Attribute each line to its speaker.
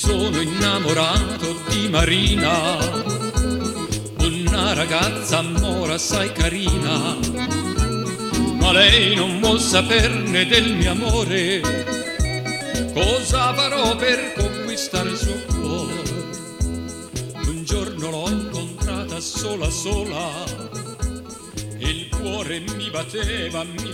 Speaker 1: sono innamorato di Marina, una ragazza mora assai carina, ma lei non vuol saperne del mio amore. Cosa farò per conquistare il suo cuore? Un giorno l'ho incontrata sola sola, e il cuore mi batteva, mi